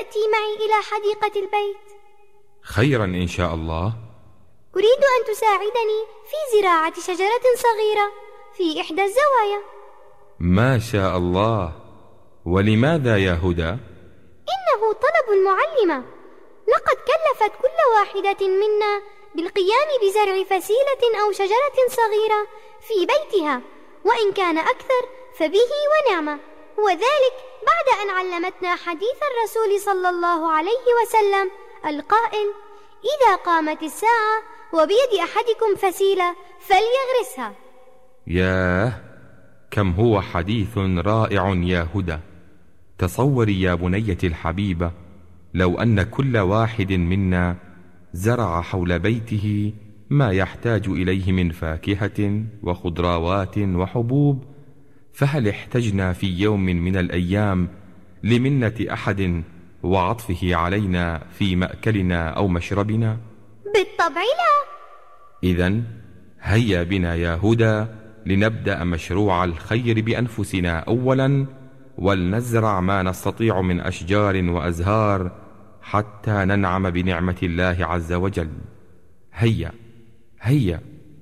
تأتي معي إلى حديقة البيت؟ خيرا إن شاء الله. أريد أن تساعدني في زراعة شجرة صغيرة في إحدى الزوايا. ما شاء الله. ولماذا يا هدى؟ إنه طلب المعلمة. لقد كلفت كل واحدة منا بالقيام بزرع فسيلة أو شجرة صغيرة في بيتها، وإن كان أكثر فبه ونعمة، وذلك بعد أن علمتنا حديث الرسول صلى الله عليه وسلم القائل: إذا قامت الساعة وبيد أحدكم فسيلة فليغرسها. ياه، كم هو حديث رائع يا هدى. تصوري يا بنيتي الحبيبة لو أن كل واحد منا زرع حول بيته ما يحتاج إليه من فاكهة وخضروات وحبوب، فهل احتجنا في يوم من الأيام لمنة أحد وعطفه علينا في مأكلنا أو مشربنا؟ بالطبع لا. إذن هيا بنا يا هدى لنبدأ مشروع الخير بأنفسنا أولا، ولنزرع ما نستطيع من أشجار وأزهار حتى ننعم بنعمة الله عز وجل. هيا هيا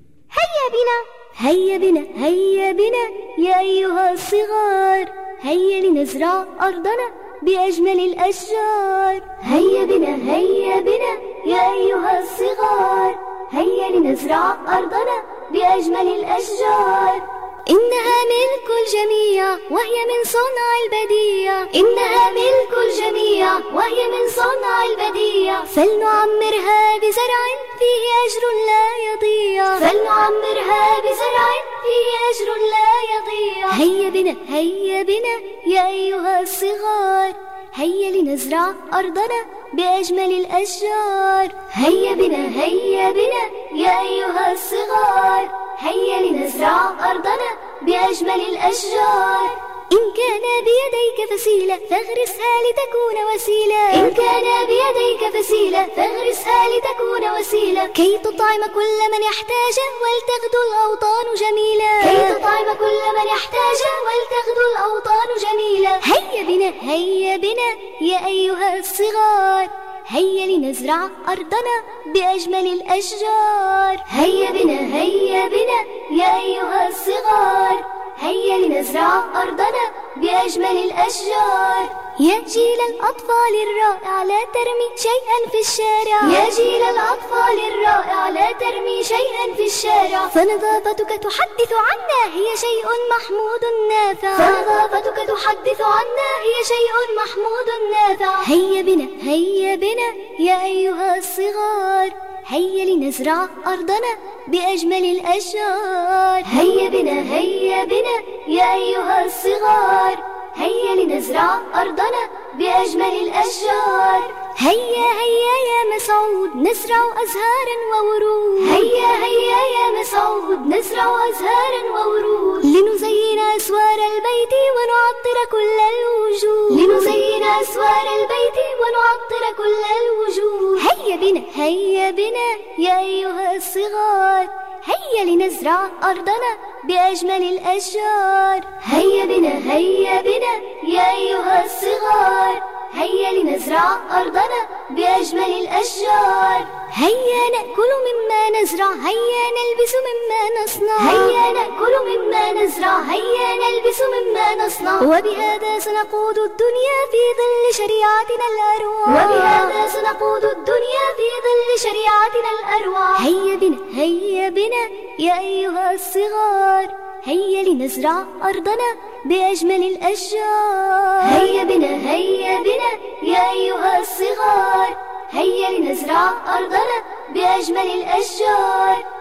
هيا بنا. هيا بنا هيا بنا يا أيها الصغار، هيا لنزرع أرضنا بأجمل الأشجار. هيا بنا هيا بنا يا أيها الصغار، هيا لنزرع أرضنا بأجمل الأشجار. إنها ملك الجميع وهي من صنع البديع، إنها ملك الجميع وهي من صنع البديع. فلنعمرها بزرع فيه أجر لا يضيع، فلنعمرها بزرع فيه أجر لا يضيع. هيا بنا هيا بنا يا أيها الصغار، هيا لنزرع أرضنا بأجمل الأشجار. هيا بنا هيا بنا يا أيها الصغار، هيا لنزرع أرضنا بأجمل الأشجار. إن كان بيديك فسيلة فاغرسها لتكون وسيلة، إن كان بيديك فسيلة فاغرسها لتكون وسيلة، كي تطعم كل من يحتاج ولتغدو الأوطان جميلة، كي تطعم كل من يحتاج ولتغدو الأوطان جميلة. هيا بنا هيا بنا يا أيها الصغار، هيا لنزرع أرضنا بأجمل الأشجار. هيا بنا هيا بنا يا أيها الصغار، هيا لنزرع أرضنا بأجمل الأشجار. يا جيل الأطفال الرائع لا ترمي شيئا في الشارع، يا جيل الأطفال الرائع لا ترمي شيئا في الشارع. فنظافتك تحدث عنا هي شيء محمود نافع، فنظافتك تحدث عنا هي شيء محمود نافع. هيا بنا هيا بنا يا أيها الصغار، هيا لنزرع أرضنا بأجمل الأشجار. هيا بنا هيا بنا يا أيها الصغار، هيا لنزرع أرضنا بأجمل الأشجار. هيا هيا يا مسعود نزرع أزهارا وورود، هيا هيا يا مسعود نزرع أزهارا وورود. لنزين أسوار البيت ونعطر كل الوجوه، لنزين أسوار البيت ونعطر كل الوجوه. هيا بنا هيا بنا يا أيها الصغار، هيا لنزرع أرضنا بأجمل الأشجار. هيا بنا هيا بنا يا أيها الصغار، هيا لنزرع أرضنا بأجمل الأشجار. هيا نأكل مما نزرع، هيا نلبس مما نصنع، هيا نأكل مما نزرع، هيا نلبس مما نصنع. وبهذا سنقود الدنيا في ظل شريعتنا الأروع، وبهذا سنقود الدنيا في ظل شريعتنا الأروع. هيا بنا هيا بنا يا أيها الصغار، هيا لنزرع أرضنا بأجمل الأشجار. هيا بنا هيا بنا يا أيها الصغار، هيا لنزرع أرضنا بأجمل الأشجار.